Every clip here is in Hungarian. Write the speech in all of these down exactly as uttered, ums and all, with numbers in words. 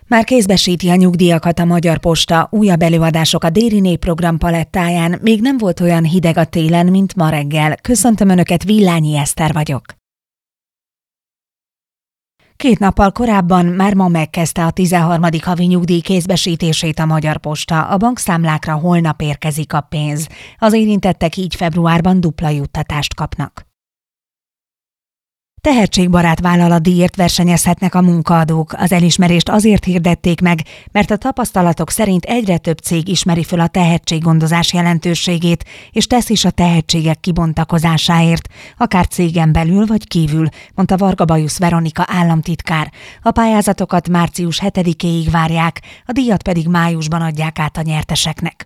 Már kézbesíti a nyugdíjakat a Magyar Posta, újabb előadások a Déri Népprogram palettáján, még nem volt olyan hideg a télen, mint ma reggel. Köszöntöm Önöket, Villányi Eszter vagyok. Két nappal korábban már ma megkezdte a tizenharmadik havi nyugdíj kézbesítését a Magyar Posta. A bankszámlákra holnap érkezik a pénz. Az érintettek így februárban dupla juttatást kapnak. Tehetségbarát vállalatdíjért versenyezhetnek a munkaadók. Az elismerést azért hirdették meg, mert a tapasztalatok szerint egyre több cég ismeri föl a tehetséggondozás jelentőségét, és tesz is a tehetségek kibontakozásáért, akár cégen belül vagy kívül, mondta Varga Bajusz Veronika államtitkár. A pályázatokat március hetedikéig várják, a díjat pedig májusban adják át a nyerteseknek.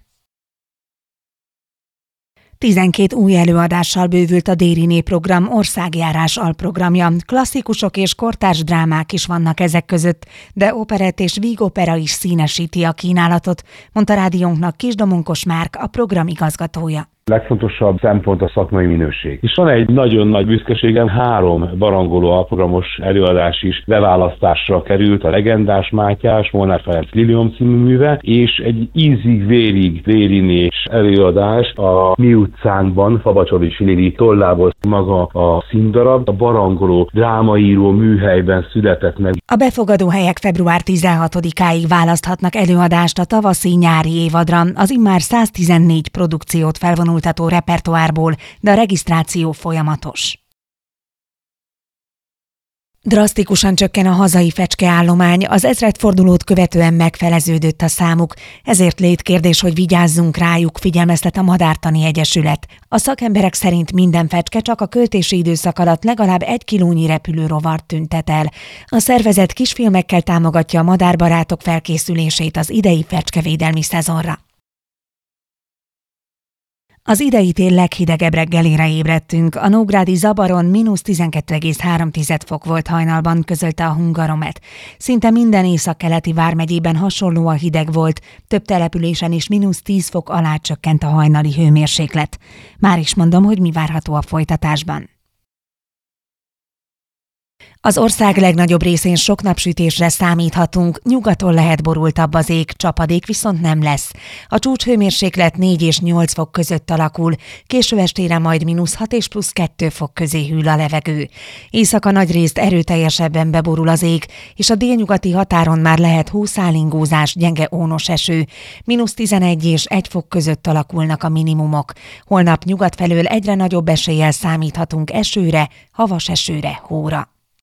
tizenkét új előadással bővült a Déri Népprogram országjárás alprogramja. Klasszikusok és kortárs drámák is vannak ezek között, de operett és vígopera is színesíti a kínálatot, mondta rádiónknak Kisdomonkos Márk, a program igazgatója. Legfontosabb szempont a szakmai minőség. És van egy nagyon nagy büszkeségem, három barangoló alprogramos előadás is beválasztásra került, a legendás Mátyás, Molnár Ferenc Lilium című műve, és egy ízig-vérig dérinés előadás a Mi utcánkban, Fabacsori Lili tollából maga a színdarab, a barangoló drámaíró műhelyben született meg. A befogadó helyek február tizenhatodikáig választhatnak előadást a tavaszi-nyári évadra, az immár száztizennégy produkciót felvonultató repertoárból, de a regisztráció folyamatos. Drasztikusan csökken a hazai fecskeállomány, az ezredfordulót követően megfeleződött a számuk, ezért létkérdés, hogy vigyázzunk rájuk, figyelmeztet a Madártani Egyesület. A szakemberek szerint minden fecske csak a költési időszak alatt legalább egy kilónyi repülőrovart tüntet el. A szervezet kisfilmekkel támogatja a madárbarátok felkészülését az idei fecskevédelmi szezonra. Az idei tél leghidegebb reggelére ébredtünk. A nógrádi Zabaron mínusz tizenkettő egész három fok volt hajnalban, közölte a Hungaromet. Szinte minden északkeleti vármegyében hasonló a hideg volt, több településen is mínusz tíz fok alá csökkent a hajnali hőmérséklet. Már is mondom, hogy mi várható a folytatásban. Az ország legnagyobb részén sok napsütésre számíthatunk, nyugaton lehet borultabb az ég, csapadék viszont nem lesz. A csúcshőmérséklet négy és nyolc fok között alakul, késő estére majd mínusz hat és plusz kettő fok közé hűl a levegő. Éjszaka nagyrészt erőteljesebben beborul az ég, és a délnyugati határon már lehet hószálingózás, gyenge ónos eső. mínusz tizenegy és egy fok között alakulnak a minimumok. Holnap nyugat felől egyre nagyobb eséllyel számíthatunk esőre, havas esőre, hóra.